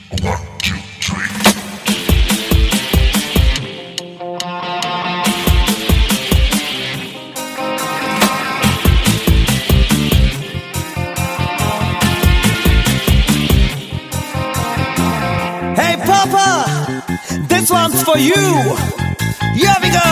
Hey Papa, this one's for you. Here we go.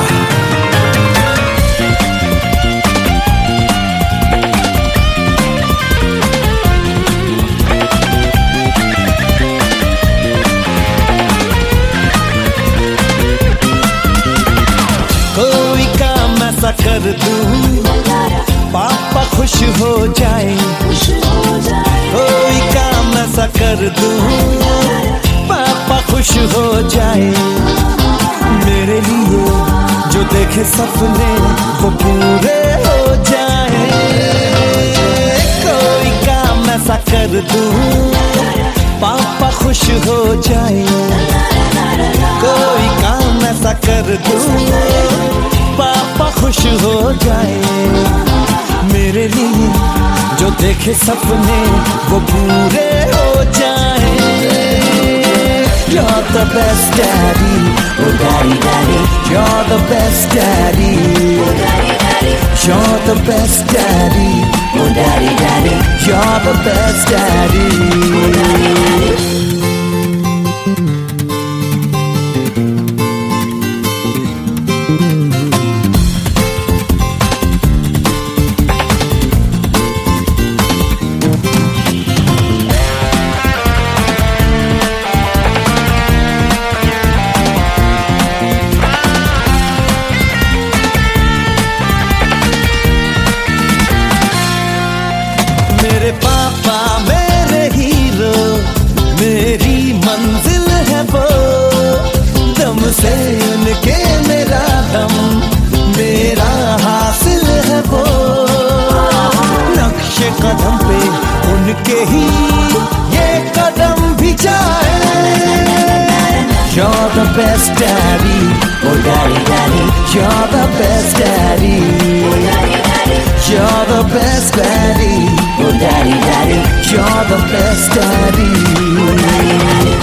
कोई काम ऐसा कर दूं पापा खुश हो जाए, कोई काम ऐसा कर दूं पापा खुश हो जाए, मेरे लिए जो देखे सपने वो पूरे हो जाए। कोई काम ऐसा कर दूं पापा खुश हो जाए, कोई काम ऐसा कर दूं पापा खुश हो जाए, मेरे लिए जो देखे सपने वो पूरे हो जाए। You're the best daddy, oh daddy daddy, you're the best daddy, oh daddy daddy, you're the best daddy, oh daddy daddy, you're the best daddy, oh daddy daddy. मेरे पापा मेरे हीरो, मेरी मंजिल है वो, दम से उनके मेरा दम, मेरा हासिल है वो, नक्शे कदम पे उनके ही ये कदम भी जाए। You're the best daddy, oh daddy daddy, you're the best daddy, oh daddy daddy, you're the best daddy, oh daddy daddy, you're the best daddy, oh daddy daddy.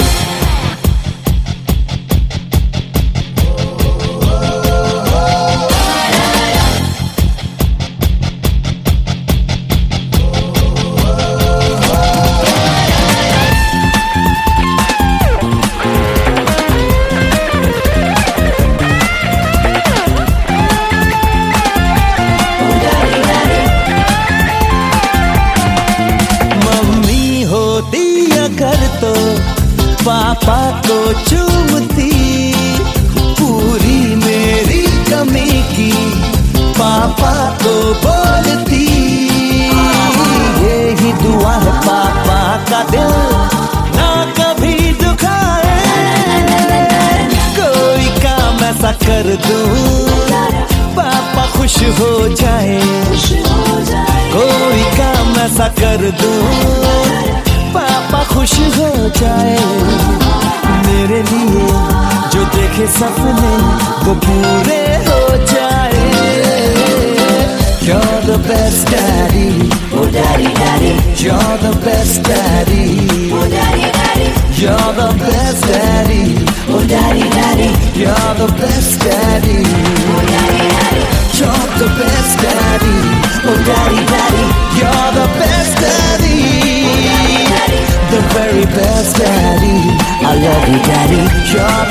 कर तो पापा को चूमती, पूरी मेरी कमी की पापा को बोलती, यही दुआ है पापा का दिल ना कभी दुखाए। कोई काम ऐसा कर दूं पापा खुश हो जाए, कोई काम ऐसा कर दूं पापा खुश हो जाए, मेरे लिए जो देखे सपने वो पूरे हो जाए। You're the best daddy, oh daddy daddy, you're the best daddy, oh daddy daddy, you're the best daddy, oh daddy daddy, you're the best daddy, oh daddy daddy, you're the best daddy, oh daddy daddy, you're the best daddy, the very best daddy. I love you daddy, you're